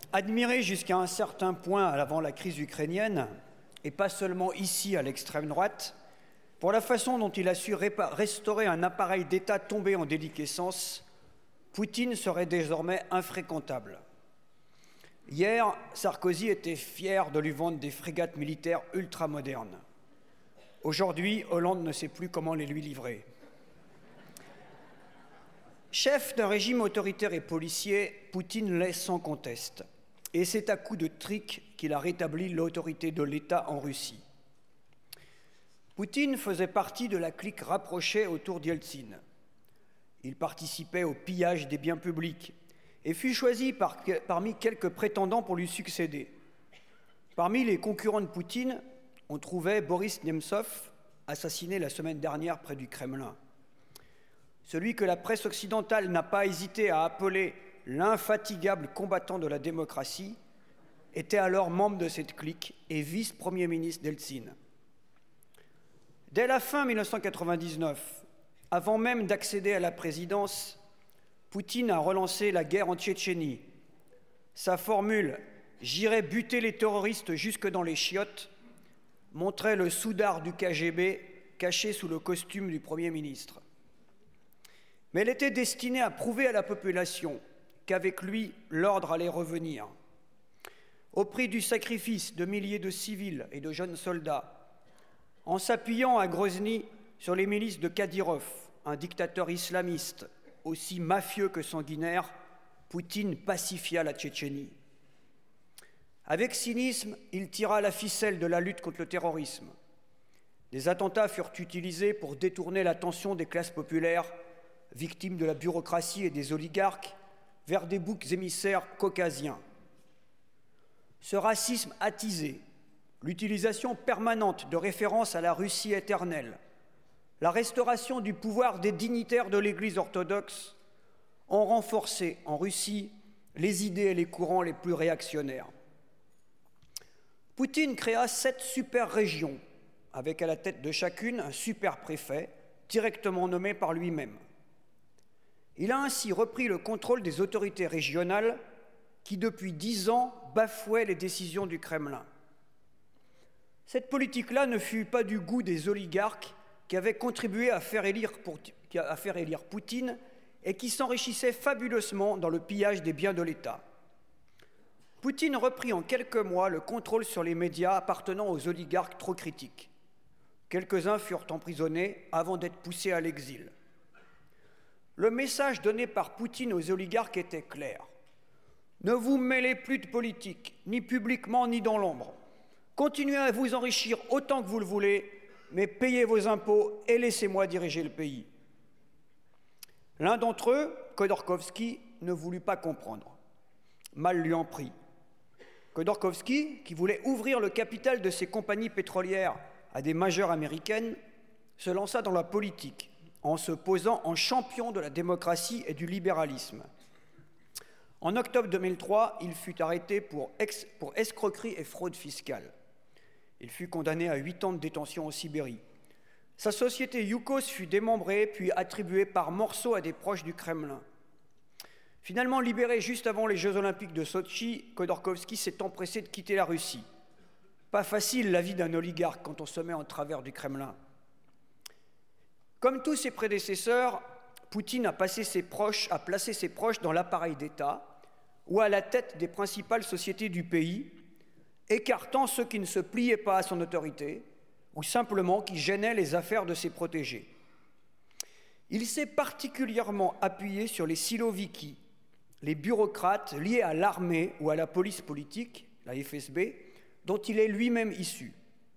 Admiré jusqu'à un certain point avant la crise ukrainienne, et pas seulement ici à l'extrême droite, pour la façon dont il a su restaurer un appareil d'État tombé en déliquescence, Poutine serait désormais infréquentable. Hier, Sarkozy était fier de lui vendre des frégates militaires ultramodernes. Aujourd'hui, Hollande ne sait plus comment les lui livrer. Chef d'un régime autoritaire et policier, Poutine l'est sans conteste. Et c'est à coup de trick qu'il a rétabli l'autorité de l'État en Russie. Poutine faisait partie de la clique rapprochée autour d'Yeltsin. Il participait au pillage des biens publics et fut choisi parmi quelques prétendants pour lui succéder. Parmi les concurrents de Poutine, on trouvait Boris Nemtsov, assassiné la semaine dernière près du Kremlin. Celui que la presse occidentale n'a pas hésité à appeler l'infatigable combattant de la démocratie, était alors membre de cette clique et vice-premier ministre d'Eltsine. Dès la fin 1999, avant même d'accéder à la présidence, Poutine a relancé la guerre en Tchétchénie. Sa formule « J'irai buter les terroristes jusque dans les chiottes » montrait le soudard du KGB caché sous le costume du Premier ministre. Mais elle était destinée à prouver à la population qu'avec lui, l'ordre allait revenir. Au prix du sacrifice de milliers de civils et de jeunes soldats, en s'appuyant à Grozny sur les milices de Kadyrov, un dictateur islamiste aussi mafieux que sanguinaire, Poutine pacifia la Tchétchénie. Avec cynisme, il tira la ficelle de la lutte contre le terrorisme. Des attentats furent utilisés pour détourner l'attention des classes populaires, victimes de la bureaucratie et des oligarques, vers des boucs émissaires caucasiens. Ce racisme attisé, l'utilisation permanente de références à la Russie éternelle, la restauration du pouvoir des dignitaires de l'Église orthodoxe ont renforcé en Russie les idées et les courants les plus réactionnaires. Poutine créa 7 super-régions, avec à la tête de chacune un super-préfet, directement nommé par lui-même. Il a ainsi repris le contrôle des autorités régionales qui, depuis 10 ans, bafouaient les décisions du Kremlin. Cette politique-là ne fut pas du goût des oligarques qui avaient contribué à faire élire Poutine et qui s'enrichissaient fabuleusement dans le pillage des biens de l'État. Poutine reprit en quelques mois le contrôle sur les médias appartenant aux oligarques trop critiques. Quelques-uns furent emprisonnés avant d'être poussés à l'exil. Le message donné par Poutine aux oligarques était clair. Ne vous mêlez plus de politique, ni publiquement ni dans l'ombre. Continuez à vous enrichir autant que vous le voulez, mais payez vos impôts et laissez-moi diriger le pays. L'un d'entre eux, Khodorkovsky, ne voulut pas comprendre. Mal lui en prit. Khodorkovsky, qui voulait ouvrir le capital de ses compagnies pétrolières à des majeures américaines, se lança dans la politique, en se posant en champion de la démocratie et du libéralisme. En octobre 2003, il fut arrêté pour escroquerie et fraude fiscale. Il fut condamné à 8 ans de détention en Sibérie. Sa société Yukos fut démembrée puis attribuée par morceaux à des proches du Kremlin. Finalement libéré juste avant les Jeux Olympiques de Sotchi, Khodorkovsky s'est empressé de quitter la Russie. Pas facile la vie d'un oligarque quand on se met en travers du Kremlin. Comme tous ses prédécesseurs, Poutine a placé ses proches dans l'appareil d'État ou à la tête des principales sociétés du pays, écartant ceux qui ne se pliaient pas à son autorité ou simplement qui gênaient les affaires de ses protégés. Il s'est particulièrement appuyé sur les siloviki, les bureaucrates liés à l'armée ou à la police politique, la FSB, dont il est lui-même issu.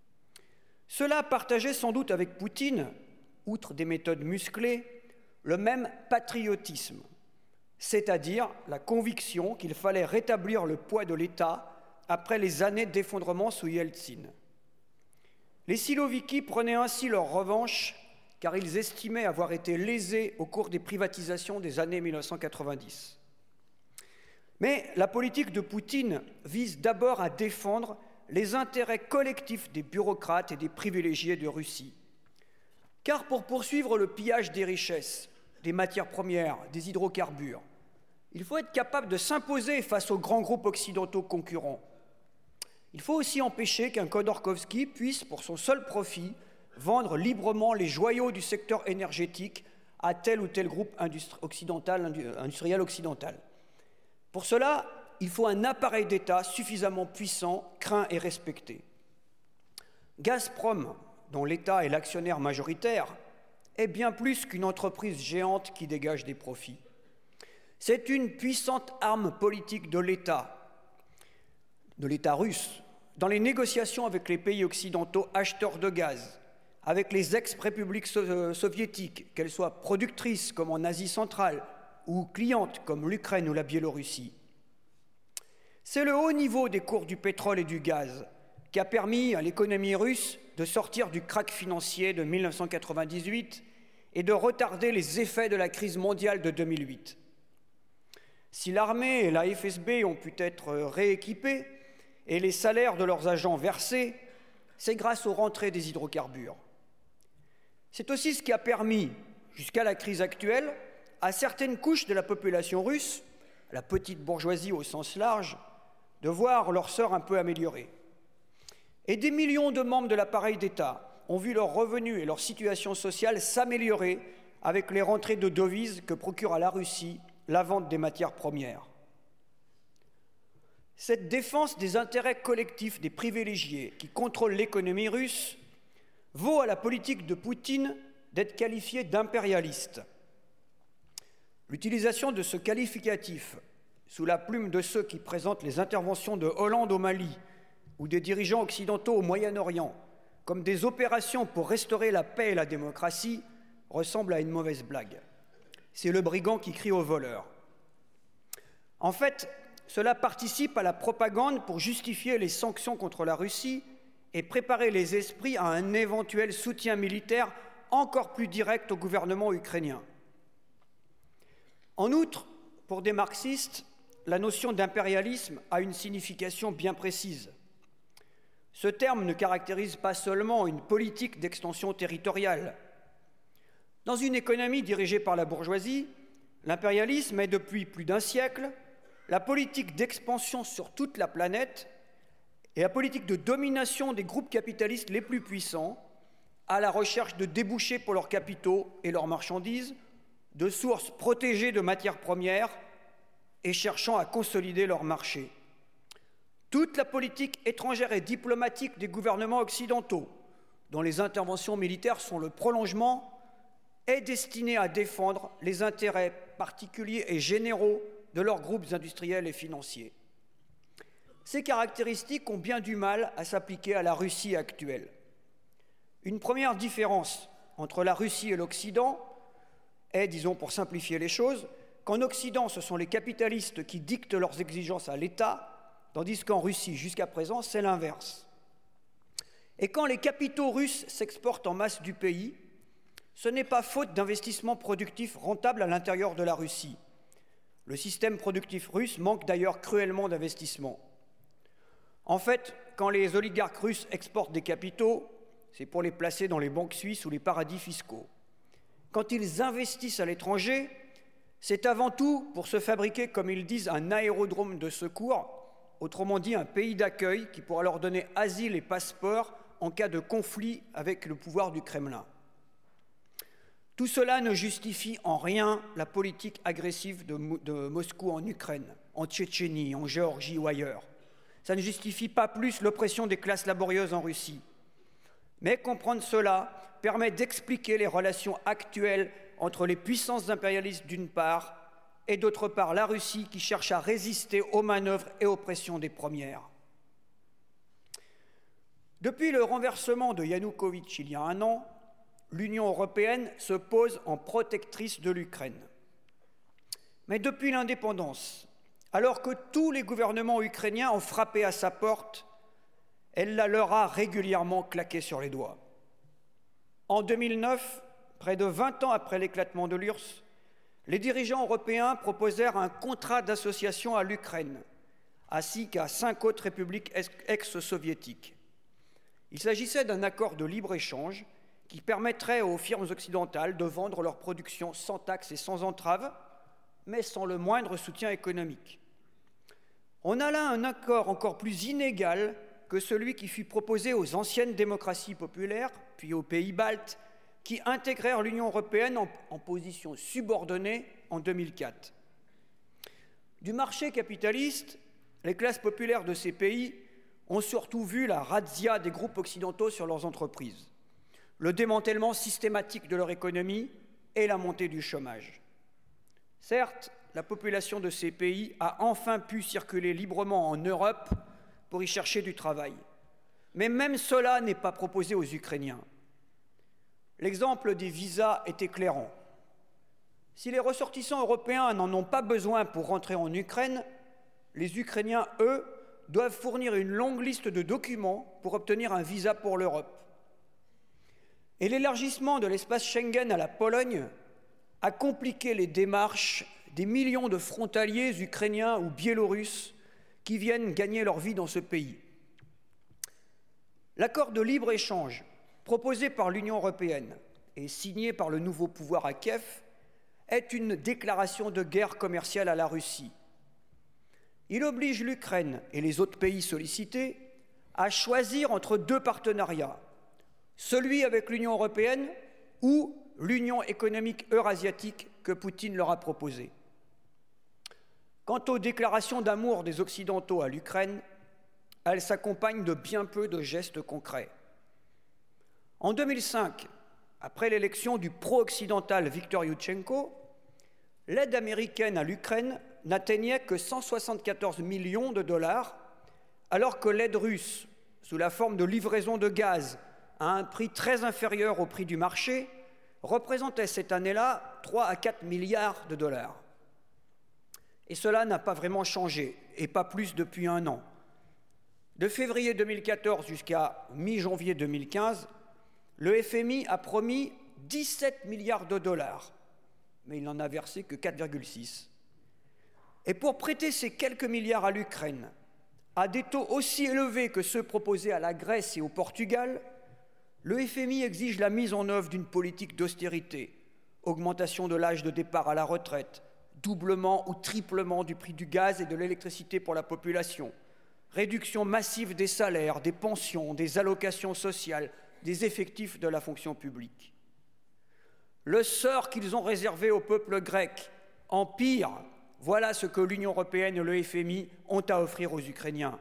Cela partageait sans doute avec Poutine, outre des méthodes musclées, le même patriotisme, c'est-à-dire la conviction qu'il fallait rétablir le poids de l'État après les années d'effondrement sous Yeltsin. Les siloviki prenaient ainsi leur revanche car ils estimaient avoir été lésés au cours des privatisations des années 1990. Mais la politique de Poutine vise d'abord à défendre les intérêts collectifs des bureaucrates et des privilégiés de Russie. Car pour poursuivre le pillage des richesses, des matières premières, des hydrocarbures, il faut être capable de s'imposer face aux grands groupes occidentaux concurrents. Il faut aussi empêcher qu'un Khodorkovsky puisse, pour son seul profit, vendre librement les joyaux du secteur énergétique à tel ou tel groupe industriel occidental. Pour cela, il faut un appareil d'État suffisamment puissant, craint et respecté. Gazprom, dont l'État est l'actionnaire majoritaire, est bien plus qu'une entreprise géante qui dégage des profits. C'est une puissante arme politique de l'État russe, dans les négociations avec les pays occidentaux acheteurs de gaz, avec les ex-républiques soviétiques, qu'elles soient productrices comme en Asie centrale ou clientes comme l'Ukraine ou la Biélorussie. C'est le haut niveau des cours du pétrole et du gaz qui a permis à l'économie russe de sortir du krach financier de 1998 et de retarder les effets de la crise mondiale de 2008. Si l'armée et la FSB ont pu être rééquipées et les salaires de leurs agents versés, c'est grâce aux rentrées des hydrocarbures. C'est aussi ce qui a permis, jusqu'à la crise actuelle, à certaines couches de la population russe, la petite bourgeoisie au sens large, de voir leur sort un peu améliorée. Et des millions de membres de l'appareil d'État ont vu leurs revenus et leur situation sociale s'améliorer avec les rentrées de devises que procure à la Russie la vente des matières premières. Cette défense des intérêts collectifs des privilégiés qui contrôlent l'économie russe vaut à la politique de Poutine d'être qualifiée d'impérialiste. L'utilisation de ce qualificatif sous la plume de ceux qui présentent les interventions de Hollande au Mali ou des dirigeants occidentaux au Moyen-Orient comme des opérations pour restaurer la paix et la démocratie ressemble à une mauvaise blague. C'est le brigand qui crie au voleur. En fait, cela participe à la propagande pour justifier les sanctions contre la Russie et préparer les esprits à un éventuel soutien militaire encore plus direct au gouvernement ukrainien. En outre, pour des marxistes, la notion d'impérialisme a une signification bien précise. Ce terme ne caractérise pas seulement une politique d'extension territoriale. Dans une économie dirigée par la bourgeoisie, l'impérialisme est depuis plus d'un siècle la politique d'expansion sur toute la planète et la politique de domination des groupes capitalistes les plus puissants à la recherche de débouchés pour leurs capitaux et leurs marchandises, de sources protégées de matières premières et cherchant à consolider leur marché. Toute la politique étrangère et diplomatique des gouvernements occidentaux, dont les interventions militaires sont le prolongement, est destinée à défendre les intérêts particuliers et généraux de leurs groupes industriels et financiers. Ces caractéristiques ont bien du mal à s'appliquer à la Russie actuelle. Une première différence entre la Russie et l'Occident est, disons pour simplifier les choses, qu'en Occident, ce sont les capitalistes qui dictent leurs exigences à l'État, tandis qu'en Russie, jusqu'à présent, c'est l'inverse. Et quand les capitaux russes s'exportent en masse du pays, ce n'est pas faute d'investissements productifs rentables à l'intérieur de la Russie. Le système productif russe manque d'ailleurs cruellement d'investissements. En fait, quand les oligarques russes exportent des capitaux, c'est pour les placer dans les banques suisses ou les paradis fiscaux. Quand ils investissent à l'étranger, c'est avant tout pour se fabriquer, comme ils disent, un aérodrome de secours, autrement dit un pays d'accueil qui pourra leur donner asile et passeport en cas de conflit avec le pouvoir du Kremlin. Tout cela ne justifie en rien la politique agressive de Moscou en Ukraine, en Tchétchénie, en Géorgie ou ailleurs. Ça ne justifie pas plus l'oppression des classes laborieuses en Russie. Mais comprendre cela permet d'expliquer les relations actuelles entre les puissances impérialistes d'une part et d'autre part la Russie qui cherche à résister aux manœuvres et aux pressions des premières. Depuis le renversement de Yanukovych il y a un an, l'Union européenne se pose en protectrice de l'Ukraine. Mais depuis l'indépendance, alors que tous les gouvernements ukrainiens ont frappé à sa porte, elle la leur a régulièrement claqué sur les doigts. En 2009, près de 20 ans après l'éclatement de l'URSS, les dirigeants européens proposèrent un contrat d'association à l'Ukraine, ainsi qu'à 5 autres républiques ex-soviétiques. Il s'agissait d'un accord de libre-échange qui permettrait aux firmes occidentales de vendre leur production sans taxes et sans entraves, mais sans le moindre soutien économique. On a là un accord encore plus inégal que celui qui fut proposé aux anciennes démocraties populaires, puis aux pays baltes, qui intégrèrent l'Union européenne en position subordonnée en 2004. Du marché capitaliste, les classes populaires de ces pays ont surtout vu la razzia des groupes occidentaux sur leurs entreprises, le démantèlement systématique de leur économie et la montée du chômage. Certes, la population de ces pays a enfin pu circuler librement en Europe pour y chercher du travail. Mais même cela n'est pas proposé aux Ukrainiens. L'exemple des visas est éclairant. Si les ressortissants européens n'en ont pas besoin pour rentrer en Ukraine, les Ukrainiens, eux, doivent fournir une longue liste de documents pour obtenir un visa pour l'Europe. Et l'élargissement de l'espace Schengen à la Pologne a compliqué les démarches des millions de frontaliers ukrainiens ou biélorusses qui viennent gagner leur vie dans ce pays. L'accord de libre-échange proposé par l'Union européenne et signé par le nouveau pouvoir à Kiev est une déclaration de guerre commerciale à la Russie. Il oblige l'Ukraine et les autres pays sollicités à choisir entre deux partenariats, celui avec l'Union européenne ou l'Union économique eurasiatique que Poutine leur a proposée. Quant aux déclarations d'amour des Occidentaux à l'Ukraine, elles s'accompagnent de bien peu de gestes concrets. En 2005, après l'élection du pro-occidental Viktor Youtchenko, l'aide américaine à l'Ukraine n'atteignait que 174 millions de dollars, alors que l'aide russe, sous la forme de livraison de gaz à un prix très inférieur au prix du marché, représentait cette année-là 3 à 4 milliards de dollars. Et cela n'a pas vraiment changé, et pas plus depuis un an. De février 2014 jusqu'à mi-janvier 2015, le FMI a promis 17 milliards de dollars, mais il n'en a versé que 4,6. Et pour prêter ces quelques milliards à l'Ukraine, à des taux aussi élevés que ceux proposés à la Grèce et au Portugal, le FMI exige la mise en œuvre d'une politique d'austérité, augmentation de l'âge de départ à la retraite, doublement ou triplement du prix du gaz et de l'électricité pour la population, réduction massive des salaires, des pensions, des allocations sociales, des effectifs de la fonction publique. Le sort qu'ils ont réservé au peuple grec, empire, voilà ce que l'Union européenne et le FMI ont à offrir aux Ukrainiens.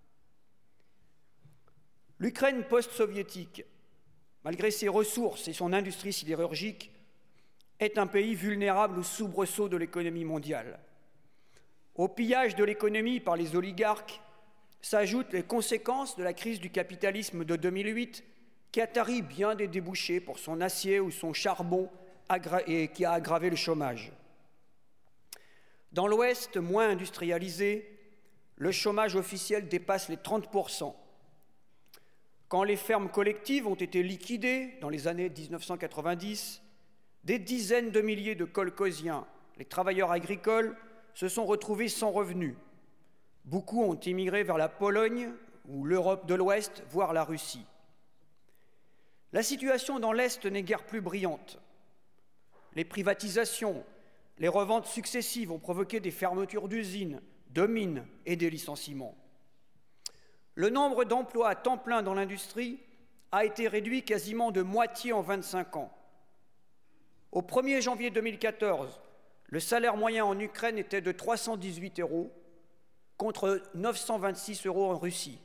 L'Ukraine post-soviétique, malgré ses ressources et son industrie sidérurgique, est un pays vulnérable au soubresaut de l'économie mondiale. Au pillage de l'économie par les oligarques s'ajoutent les conséquences de la crise du capitalisme de 2008 qui a tari bien des débouchés pour son acier ou son charbon et qui a aggravé le chômage. Dans l'Ouest, moins industrialisé, le chômage officiel dépasse les 30%. Quand les fermes collectives ont été liquidées dans les années 1990, des dizaines de milliers de kolkhosiens, les travailleurs agricoles, se sont retrouvés sans revenus. Beaucoup ont immigré vers la Pologne ou l'Europe de l'Ouest, voire la Russie. La situation dans l'Est n'est guère plus brillante. Les privatisations, les reventes successives ont provoqué des fermetures d'usines, de mines et des licenciements. Le nombre d'emplois à temps plein dans l'industrie a été réduit quasiment de moitié en 25 ans. Au 1er janvier 2014, le salaire moyen en Ukraine était de 318 € contre 926 € en Russie.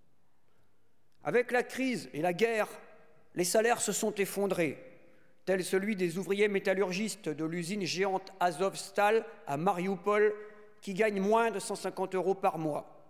Avec la crise et la guerre, les salaires se sont effondrés, tel celui des ouvriers métallurgistes de l'usine géante Azovstal à Marioupol, qui gagnent moins de 150 € par mois.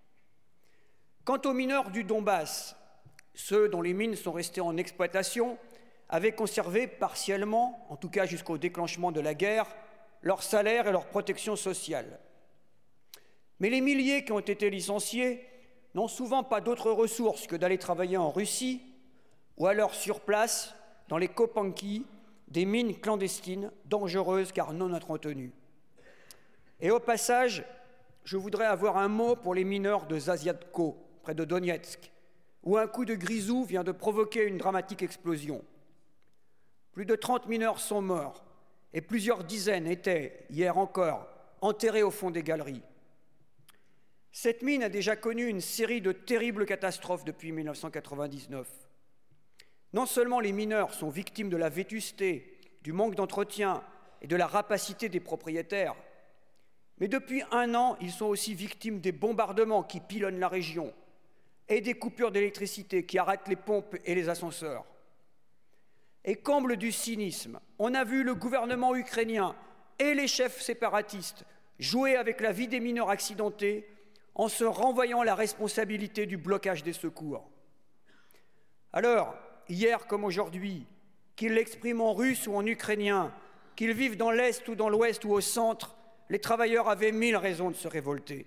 Quant aux mineurs du Donbass, ceux dont les mines sont restées en exploitation avaient conservé partiellement, en tout cas jusqu'au déclenchement de la guerre, leur salaire et leur protection sociale. Mais les milliers qui ont été licenciés n'ont souvent pas d'autres ressources que d'aller travailler en Russie ou alors sur place, dans les Kopanki, des mines clandestines, dangereuses car non entretenues. Et au passage, je voudrais avoir un mot pour les mineurs de Zaziatko, près de Donetsk, où un coup de grisou vient de provoquer une dramatique explosion. Plus de 30 mineurs sont morts et plusieurs dizaines étaient, hier encore, enterrés au fond des galeries. Cette mine a déjà connu une série de terribles catastrophes depuis 1999. Non seulement les mineurs sont victimes de la vétusté, du manque d'entretien et de la rapacité des propriétaires, mais depuis 1 an, ils sont aussi victimes des bombardements qui pilonnent la région et des coupures d'électricité qui arrêtent les pompes et les ascenseurs. Et comble du cynisme, on a vu le gouvernement ukrainien et les chefs séparatistes jouer avec la vie des mineurs accidentés en se renvoyant la responsabilité du blocage des secours. Alors, hier comme aujourd'hui, qu'ils l'expriment en russe ou en ukrainien, qu'ils vivent dans l'Est ou dans l'Ouest ou au centre, les travailleurs avaient 1000 raisons de se révolter.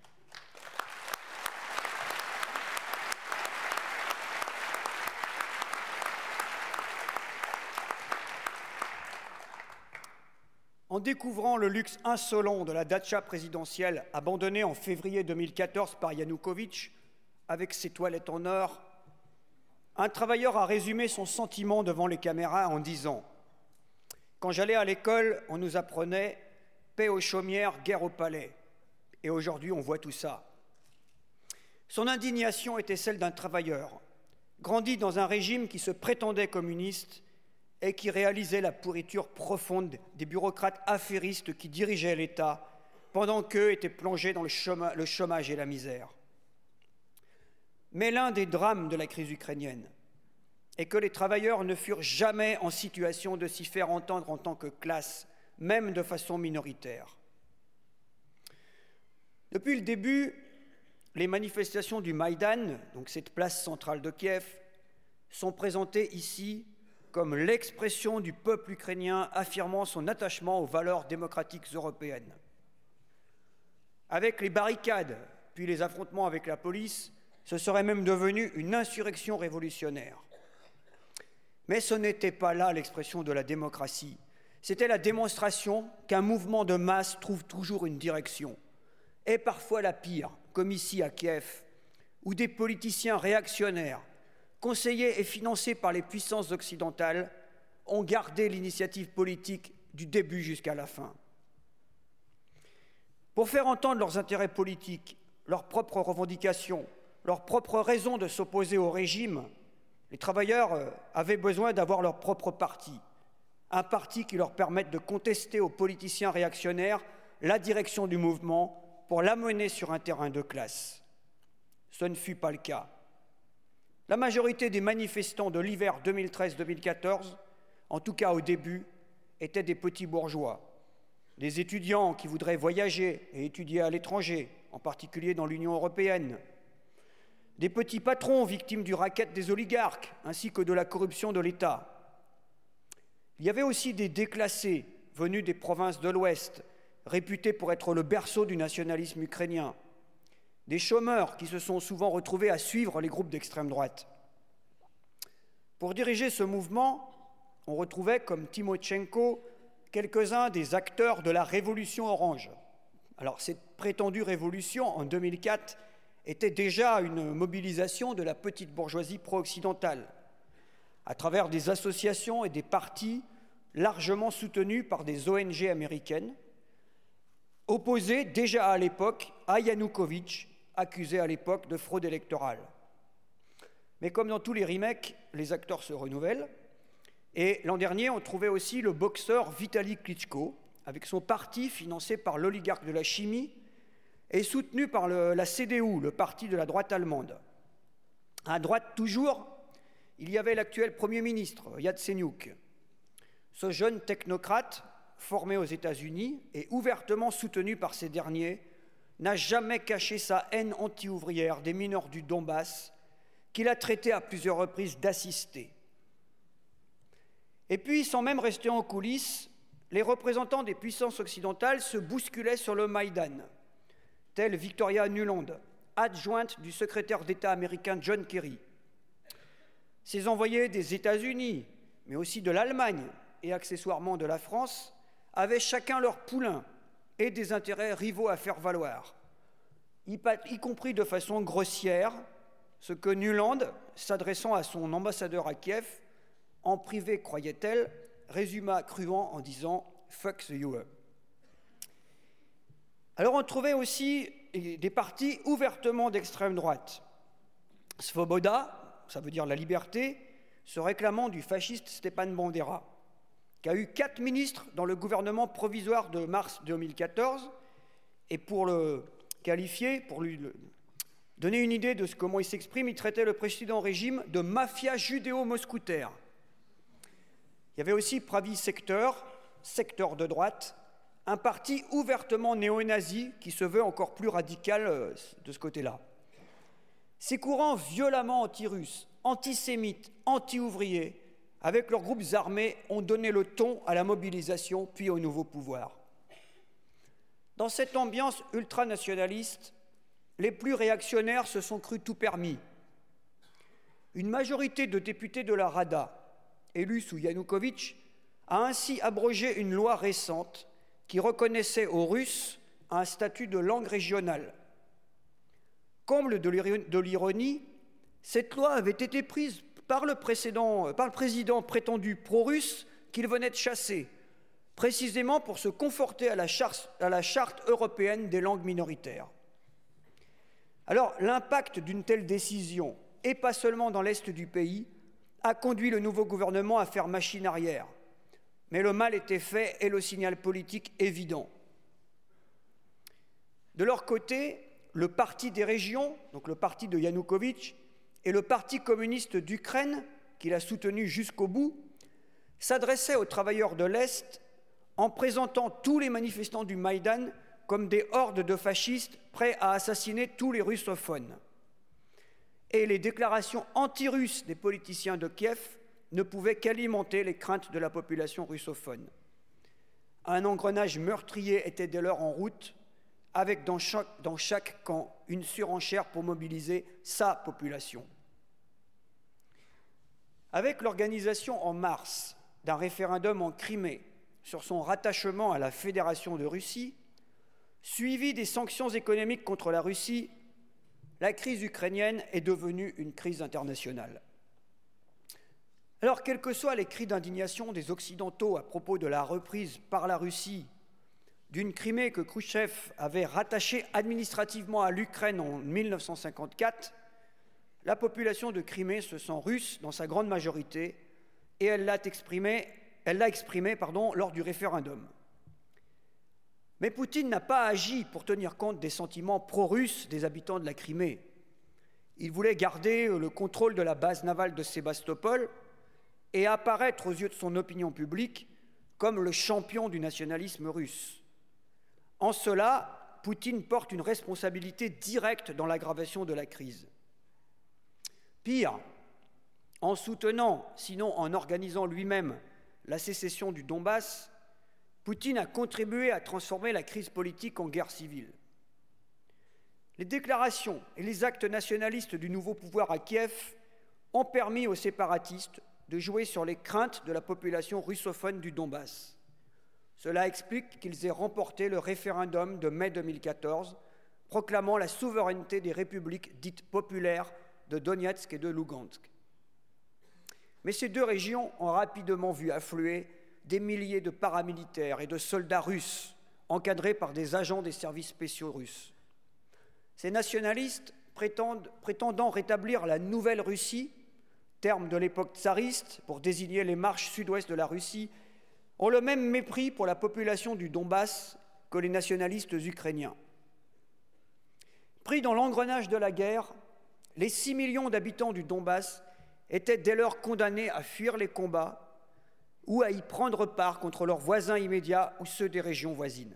En découvrant le luxe insolent de la datcha présidentielle abandonnée en février 2014 par Yanukovych, avec ses toilettes en or, un travailleur a résumé son sentiment devant les caméras en disant « Quand j'allais à l'école, on nous apprenait « paix aux chaumières, guerre au palais ». Et aujourd'hui, on voit tout ça. » Son indignation était celle d'un travailleur, grandi dans un régime qui se prétendait communiste et qui réalisait la pourriture profonde des bureaucrates affairistes qui dirigeaient l'État pendant qu'eux étaient plongés dans le chômage et la misère. Mais l'un des drames de la crise ukrainienne est que les travailleurs ne furent jamais en situation de s'y faire entendre en tant que classe, même de façon minoritaire. Depuis le début, les manifestations du Maïdan, donc cette place centrale de Kiev, sont présentées ici comme l'expression du peuple ukrainien affirmant son attachement aux valeurs démocratiques européennes. Avec les barricades, puis les affrontements avec la police, ce serait même devenu une insurrection révolutionnaire. Mais ce n'était pas là l'expression de la démocratie. C'était la démonstration qu'un mouvement de masse trouve toujours une direction, et parfois la pire, comme ici à Kiev, où des politiciens réactionnaires, conseillés et financés par les puissances occidentales, ont gardé l'initiative politique du début jusqu'à la fin. Pour faire entendre leurs intérêts politiques, leurs propres revendications, leurs propres raisons de s'opposer au régime, les travailleurs avaient besoin d'avoir leur propre parti, un parti qui leur permette de contester aux politiciens réactionnaires la direction du mouvement pour l'amener sur un terrain de classe. Ce ne fut pas le cas. La majorité des manifestants de l'hiver 2013-2014, en tout cas au début, étaient des petits bourgeois, des étudiants qui voudraient voyager et étudier à l'étranger, en particulier dans l'Union européenne, des petits patrons victimes du racket des oligarques, ainsi que de la corruption de l'État. Il y avait aussi des déclassés venus des provinces de l'Ouest, réputés pour être le berceau du nationalisme ukrainien, des chômeurs qui se sont souvent retrouvés à suivre les groupes d'extrême droite. Pour diriger ce mouvement, on retrouvait, comme Timochenko, quelques-uns des acteurs de la révolution orange. Alors, cette prétendue révolution, en 2004, était déjà une mobilisation de la petite bourgeoisie pro-occidentale, à travers des associations et des partis largement soutenus par des ONG américaines, opposés déjà à l'époque à Yanukovych, accusé à l'époque de fraude électorale. Mais comme dans tous les remakes, les acteurs se renouvellent. Et l'an dernier, on trouvait aussi le boxeur Vitali Klitschko, avec son parti financé par l'oligarque de la chimie et soutenu par la CDU, le parti de la droite allemande. À droite toujours, il y avait l'actuel Premier ministre, Yatsenyuk. Ce jeune technocrate, formé aux États-Unis et ouvertement soutenu par ces derniers, n'a jamais caché sa haine anti-ouvrière des mineurs du Donbass, qu'il a traité à plusieurs reprises d'assistés. Et puis, sans même rester en coulisses, les représentants des puissances occidentales se bousculaient sur le Maïdan, telle Victoria Nuland, adjointe du secrétaire d'État américain John Kerry. Ces envoyés des États-Unis, mais aussi de l'Allemagne et accessoirement de la France, avaient chacun leur poulain et des intérêts rivaux à faire valoir, y compris de façon grossière, ce que Nuland, s'adressant à son ambassadeur à Kiev, en privé, croyait-elle, résuma cruant en disant Fuck the UE. Alors on trouvait aussi des partis ouvertement d'extrême droite. Svoboda, ça veut dire la liberté, se réclamant du fasciste Stepan Bandera, qui a eu 4 ministres dans le gouvernement provisoire de mars 2014, et pour le qualifier, pour lui donner une idée de comment il s'exprime, il traitait le précédent régime de mafia judéo-moscoutaire. Il y avait aussi Pravi Sector, secteur de droite, un parti ouvertement néo-nazi qui se veut encore plus radical de ce côté-là. Ces courants violemment anti-russes, antisémites, anti-ouvriers, avec leurs groupes armés, ont donné le ton à la mobilisation puis au nouveau pouvoir. Dans cette ambiance ultranationaliste, les plus réactionnaires se sont crus tout permis. Une majorité de députés de la Rada, élus sous Yanukovych, a ainsi abrogé une loi récente qui reconnaissait aux Russes un statut de langue régionale. Comble de l'ironie, cette loi avait été prise par le président prétendu pro-russe qu'il venait de chasser, précisément pour se conforter à la charte européenne des langues minoritaires. Alors, l'impact d'une telle décision, et pas seulement dans l'est du pays, a conduit le nouveau gouvernement à faire machine arrière. Mais le mal était fait et le signal politique évident. De leur côté, le parti des régions, donc le parti de Yanukovych, et le Parti communiste d'Ukraine, qu'il a soutenu jusqu'au bout, s'adressaient aux travailleurs de l'Est en présentant tous les manifestants du Maïdan comme des hordes de fascistes prêts à assassiner tous les russophones. Et les déclarations anti-russes des politiciens de Kiev ne pouvaient qu'alimenter les craintes de la population russophone. Un engrenage meurtrier était dès lors en route, avec dans chaque camp une surenchère pour mobiliser sa population. Avec l'organisation en mars d'un référendum en Crimée sur son rattachement à la Fédération de Russie, suivi des sanctions économiques contre la Russie, la crise ukrainienne est devenue une crise internationale. Alors, quels que soient les cris d'indignation des Occidentaux à propos de la reprise par la Russie d'une Crimée que Khrouchtchev avait rattachée administrativement à l'Ukraine en 1954, la population de Crimée se sent russe dans sa grande majorité et elle l'a exprimé lors du référendum. Mais Poutine n'a pas agi pour tenir compte des sentiments pro-russes des habitants de la Crimée. Il voulait garder le contrôle de la base navale de Sébastopol et apparaître aux yeux de son opinion publique comme le champion du nationalisme russe. En cela, Poutine porte une responsabilité directe dans l'aggravation de la crise. Pire, en soutenant, sinon en organisant lui-même, la sécession du Donbass, Poutine a contribué à transformer la crise politique en guerre civile. Les déclarations et les actes nationalistes du nouveau pouvoir à Kiev ont permis aux séparatistes de jouer sur les craintes de la population russophone du Donbass. Cela explique qu'ils aient remporté le référendum de mai 2014, proclamant la souveraineté des républiques dites populaires de Donetsk et de Lugansk. Mais ces deux régions ont rapidement vu affluer des milliers de paramilitaires et de soldats russes encadrés par des agents des services spéciaux russes. Ces nationalistes, prétendant rétablir la nouvelle Russie, terme de l'époque tsariste pour désigner les marches sud-ouest de la Russie, ont le même mépris pour la population du Donbass que les nationalistes ukrainiens. Pris dans l'engrenage de la guerre, les 6 millions d'habitants du Donbass étaient dès lors condamnés à fuir les combats ou à y prendre part contre leurs voisins immédiats ou ceux des régions voisines.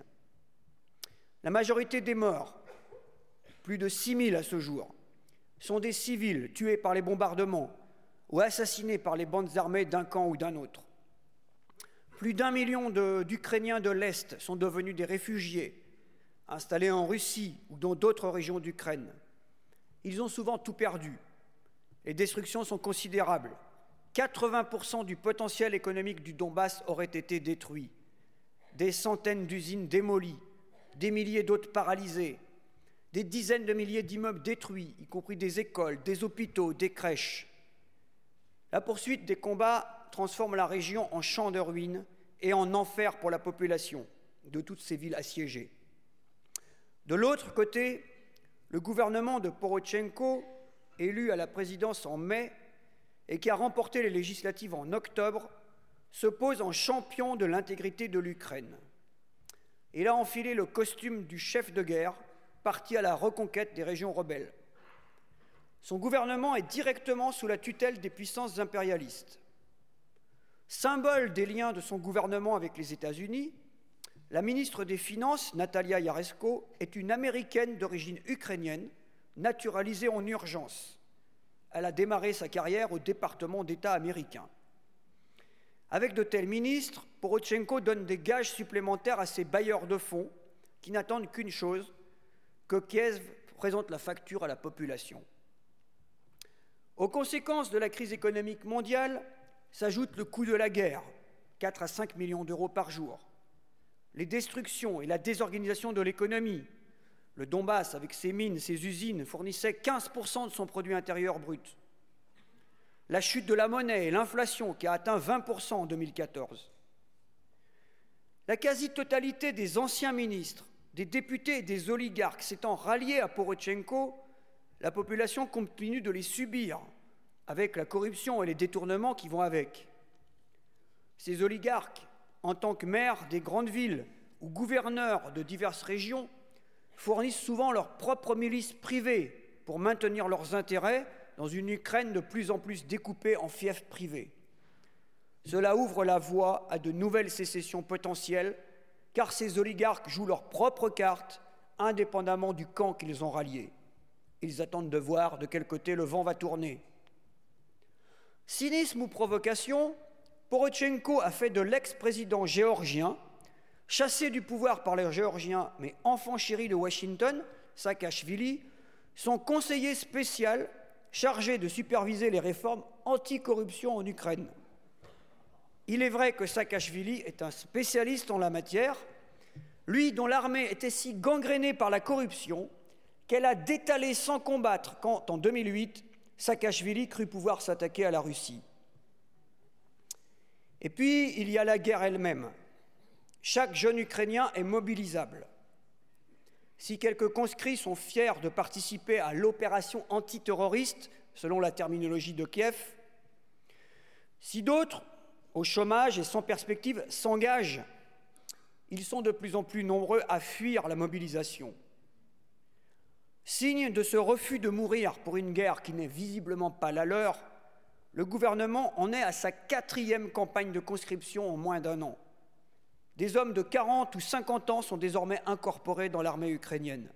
La majorité des morts, plus de 6 000 à ce jour, sont des civils tués par les bombardements ou assassinés par les bandes armées d'un camp ou d'un autre. Plus d'1 million d'Ukrainiens de l'Est sont devenus des réfugiés, installés en Russie ou dans d'autres régions d'Ukraine. Ils ont souvent tout perdu. Les destructions sont considérables. 80% du potentiel économique du Donbass aurait été détruit. Des centaines d'usines démolies, des milliers d'autres paralysées, des dizaines de milliers d'immeubles détruits, y compris des écoles, des hôpitaux, des crèches. La poursuite des combats transforme la région en champ de ruines et en enfer pour la population de toutes ces villes assiégées. De l'autre côté, le gouvernement de Porochenko, élu à la présidence en mai et qui a remporté les législatives en octobre, se pose en champion de l'intégrité de l'Ukraine. Il a enfilé le costume du chef de guerre, parti à la reconquête des régions rebelles. Son gouvernement est directement sous la tutelle des puissances impérialistes. Symbole des liens de son gouvernement avec les États-Unis, la ministre des Finances, Natalia Yaresko, est une Américaine d'origine ukrainienne, naturalisée en urgence. Elle a démarré sa carrière au département d'État américain. Avec de tels ministres, Porochenko donne des gages supplémentaires à ses bailleurs de fonds qui n'attendent qu'une chose, que Kiev présente la facture à la population. Aux conséquences de la crise économique mondiale s'ajoute le coût de la guerre, 4 à 5 millions d'euros par jour, les destructions et la désorganisation de l'économie. Le Donbass, avec ses mines, ses usines, fournissait 15% de son produit intérieur brut. La chute de la monnaie et l'inflation qui a atteint 20% en 2014. La quasi-totalité des anciens ministres, des députés et des oligarques s'étant ralliés à Porochenko, la population continue de les subir, avec la corruption et les détournements qui vont avec. Ces oligarques, en tant que maires des grandes villes ou gouverneurs de diverses régions, fournissent souvent leurs propres milices privées pour maintenir leurs intérêts dans une Ukraine de plus en plus découpée en fiefs privés. Cela ouvre la voie à de nouvelles sécessions potentielles, car ces oligarques jouent leurs propres cartes, indépendamment du camp qu'ils ont rallié. Ils attendent de voir de quel côté le vent va tourner. Cynisme ou provocation, Porochenko a fait de l'ex-président géorgien, chassé du pouvoir par les Géorgiens, mais enfant chéri de Washington, Saakashvili, son conseiller spécial chargé de superviser les réformes anticorruption en Ukraine. Il est vrai que Saakashvili est un spécialiste en la matière, lui dont l'armée était si gangrénée par la corruption qu'elle a détalé sans combattre quand, en 2008, Saakashvili crut pouvoir s'attaquer à la Russie. Et puis, il y a la guerre elle-même. Chaque jeune Ukrainien est mobilisable. Si quelques conscrits sont fiers de participer à l'opération antiterroriste, selon la terminologie de Kiev, si d'autres, au chômage et sans perspective, s'engagent, ils sont de plus en plus nombreux à fuir la mobilisation. Signe de ce refus de mourir pour une guerre qui n'est visiblement pas la leur, le gouvernement en est à sa 4e campagne de conscription en moins d'1 an. Des hommes de 40 ou 50 ans sont désormais incorporés dans l'armée ukrainienne.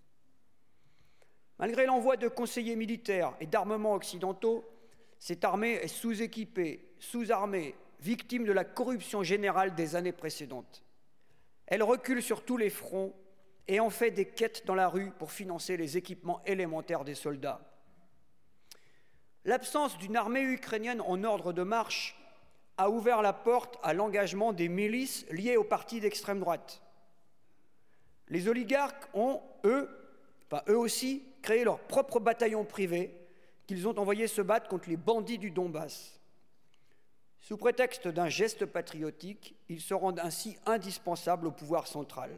Malgré l'envoi de conseillers militaires et d'armements occidentaux, cette armée est sous-équipée, sous-armée, victime de la corruption générale des années précédentes. Elle recule sur tous les fronts et en fait des quêtes dans la rue pour financer les équipements élémentaires des soldats. L'absence d'une armée ukrainienne en ordre de marche a ouvert la porte à l'engagement des milices liées aux partis d'extrême droite. Les oligarques ont, eux aussi, créé leur propre bataillon privé qu'ils ont envoyé se battre contre les bandits du Donbass. Sous prétexte d'un geste patriotique, ils se rendent ainsi indispensables au pouvoir central.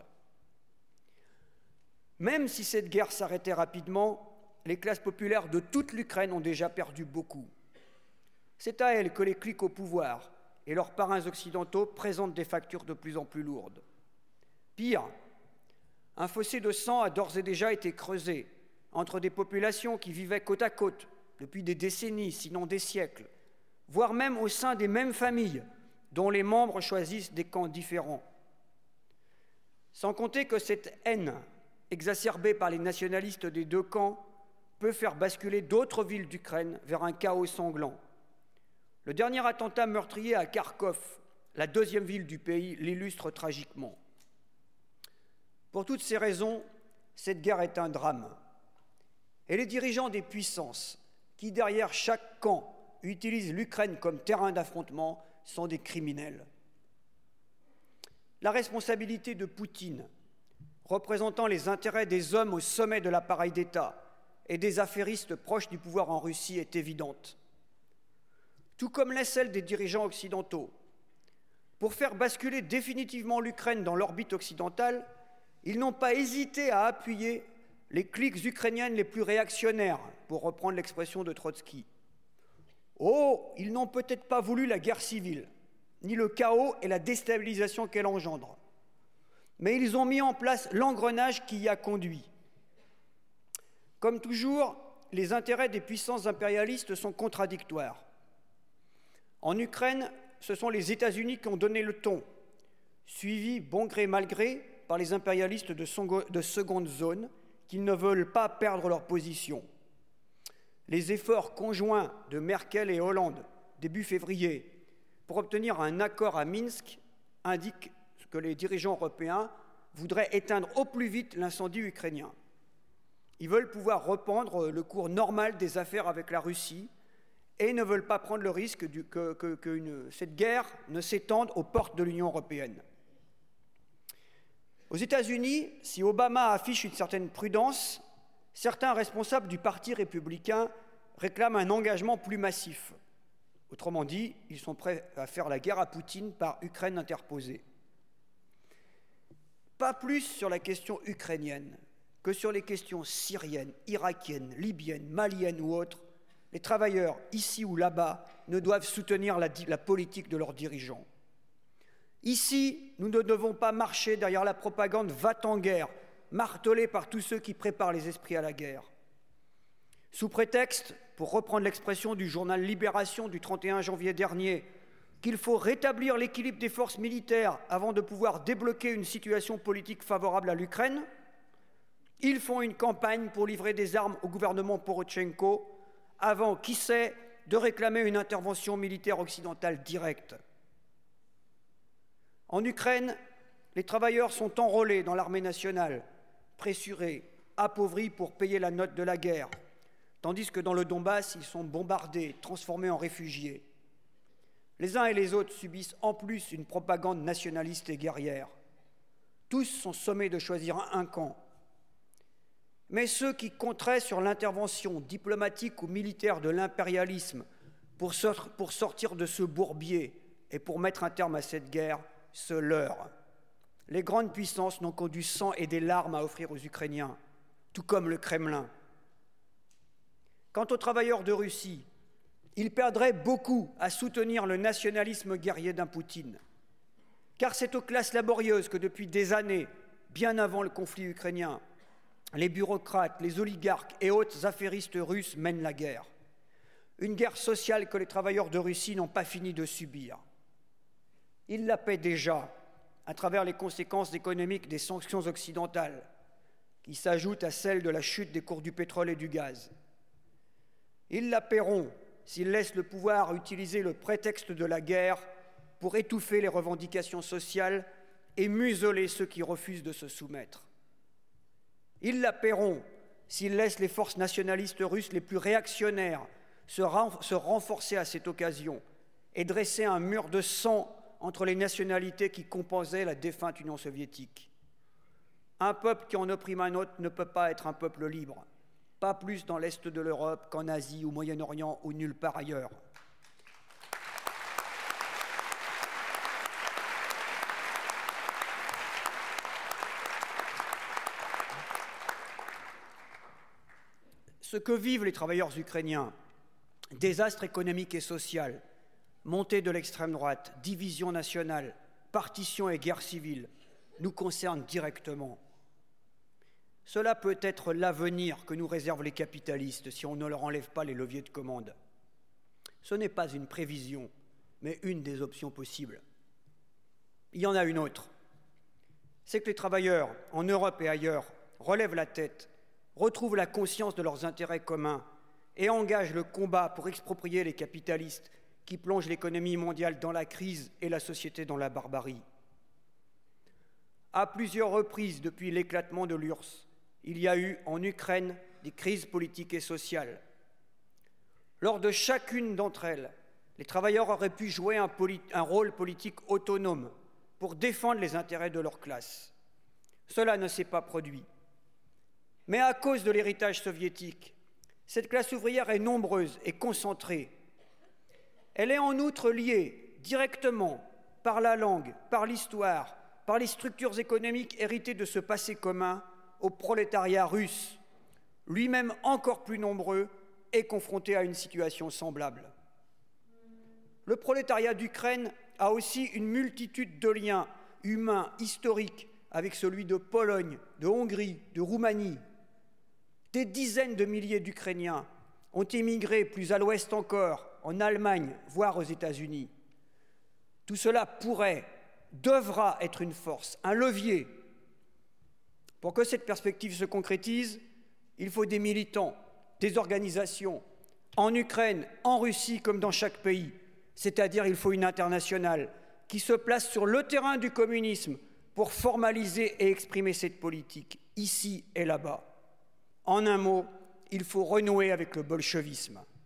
Même si cette guerre s'arrêtait rapidement, les classes populaires de toute l'Ukraine ont déjà perdu beaucoup. C'est à elles que les cliques au pouvoir et leurs parrains occidentaux présentent des factures de plus en plus lourdes. Pire, un fossé de sang a d'ores et déjà été creusé entre des populations qui vivaient côte à côte depuis des décennies, sinon des siècles, voire même au sein des mêmes familles, dont les membres choisissent des camps différents. Sans compter que cette haine, exacerbée par les nationalistes des deux camps, peut faire basculer d'autres villes d'Ukraine vers un chaos sanglant. Le dernier attentat meurtrier à Kharkov, la 2e ville du pays, l'illustre tragiquement. Pour toutes ces raisons, cette guerre est un drame. Et les dirigeants des puissances, qui derrière chaque camp utilisent l'Ukraine comme terrain d'affrontement, sont des criminels. La responsabilité de Poutine, représentant les intérêts des hommes au sommet de l'appareil d'État et des affairistes proches du pouvoir en Russie, est évidente. Tout comme l'est celle des dirigeants occidentaux. Pour faire basculer définitivement l'Ukraine dans l'orbite occidentale, ils n'ont pas hésité à appuyer les cliques ukrainiennes les plus réactionnaires, pour reprendre l'expression de Trotsky. Oh, ils n'ont peut-être pas voulu la guerre civile, ni le chaos et la déstabilisation qu'elle engendre. Mais ils ont mis en place l'engrenage qui y a conduit. Comme toujours, les intérêts des puissances impérialistes sont contradictoires. En Ukraine, ce sont les États-Unis qui ont donné le ton, suivis bon gré mal gré par les impérialistes de seconde zone qui ne veulent pas perdre leur position. Les efforts conjoints de Merkel et Hollande, début février, pour obtenir un accord à Minsk, indiquent que les dirigeants européens voudraient éteindre au plus vite l'incendie ukrainien. Ils veulent pouvoir reprendre le cours normal des affaires avec la Russie et ne veulent pas prendre le risque que cette guerre ne s'étende aux portes de l'Union européenne. Aux États-Unis, si Obama affiche une certaine prudence, certains responsables du Parti républicain réclament un engagement plus massif. Autrement dit, ils sont prêts à faire la guerre à Poutine par Ukraine interposée. Pas plus sur la question ukrainienne que sur les questions syriennes, irakiennes, libyennes, maliennes ou autres, les travailleurs, ici ou là-bas, ne doivent soutenir la politique de leurs dirigeants. Ici, nous ne devons pas marcher derrière la propagande « va-t-en-guerre », martelée par tous ceux qui préparent les esprits à la guerre. Sous prétexte, pour reprendre l'expression du journal Libération du 31 janvier dernier, qu'il faut rétablir l'équilibre des forces militaires avant de pouvoir débloquer une situation politique favorable à l'Ukraine, ils font une campagne pour livrer des armes au gouvernement Porochenko avant, qui sait, de réclamer une intervention militaire occidentale directe. En Ukraine, les travailleurs sont enrôlés dans l'armée nationale, pressurés, appauvris pour payer la note de la guerre, tandis que dans le Donbass, ils sont bombardés, transformés en réfugiés. Les uns et les autres subissent en plus une propagande nationaliste et guerrière. Tous sont sommés de choisir un camp. Mais ceux qui compteraient sur l'intervention diplomatique ou militaire de l'impérialisme pour sortir de ce bourbier et pour mettre un terme à cette guerre se leurrent. Les grandes puissances n'ont que du sang et des larmes à offrir aux Ukrainiens, tout comme le Kremlin. Quant aux travailleurs de Russie, ils perdraient beaucoup à soutenir le nationalisme guerrier d'un Poutine. Car c'est aux classes laborieuses que depuis des années, bien avant le conflit ukrainien, les bureaucrates, les oligarques et autres affairistes russes mènent la guerre. Une guerre sociale que les travailleurs de Russie n'ont pas fini de subir. Ils la paient déjà à travers les conséquences économiques des sanctions occidentales, qui s'ajoutent à celles de la chute des cours du pétrole et du gaz. Ils la paieront s'ils laissent le pouvoir utiliser le prétexte de la guerre pour étouffer les revendications sociales et museler ceux qui refusent de se soumettre. Ils la paieront s'ils laissent les forces nationalistes russes les plus réactionnaires se renforcer à cette occasion et dresser un mur de sang entre les nationalités qui composaient la défunte Union soviétique. Un peuple qui en opprime un autre ne peut pas être un peuple libre, pas plus dans l'Est de l'Europe qu'en Asie, au Moyen-Orient ou nulle part ailleurs. Ce que vivent les travailleurs ukrainiens, désastre économique et social, montée de l'extrême droite, division nationale, partition et guerre civile, nous concerne directement. Cela peut être l'avenir que nous réservent les capitalistes si on ne leur enlève pas les leviers de commande. Ce n'est pas une prévision, mais une des options possibles. Il y en a une autre. C'est que les travailleurs, en Europe et ailleurs, relèvent la tête, retrouvent la conscience de leurs intérêts communs et engagent le combat pour exproprier les capitalistes qui plongent l'économie mondiale dans la crise et la société dans la barbarie. À plusieurs reprises depuis l'éclatement de l'URSS, il y a eu en Ukraine des crises politiques et sociales. Lors de chacune d'entre elles, les travailleurs auraient pu jouer un rôle politique autonome pour défendre les intérêts de leur classe. Cela ne s'est pas produit. Mais à cause de l'héritage soviétique, cette classe ouvrière est nombreuse et concentrée. Elle est en outre liée directement par la langue, par l'histoire, par les structures économiques héritées de ce passé commun, au prolétariat russe, lui-même encore plus nombreux et confronté à une situation semblable. Le prolétariat d'Ukraine a aussi une multitude de liens humains, historiques, avec celui de Pologne, de Hongrie, de Roumanie. Des dizaines de milliers d'Ukrainiens ont émigré plus à l'ouest encore, en Allemagne, voire aux États-Unis. Tout cela pourrait, devra être une force, un levier. Pour que cette perspective se concrétise, il faut des militants, des organisations, en Ukraine, en Russie comme dans chaque pays. C'est-à-dire il faut une internationale qui se place sur le terrain du communisme pour formaliser et exprimer cette politique, ici et là-bas. En un mot, il faut renouer avec le bolchevisme.